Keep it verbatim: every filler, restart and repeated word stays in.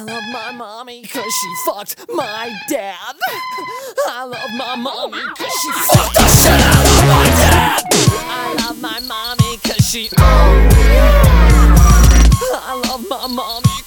I love my mommy cause she fucked my dad. I love my mommy cause she fucked the shit out of my dad. I love my mommy cause she, oh yeah. I love my mommy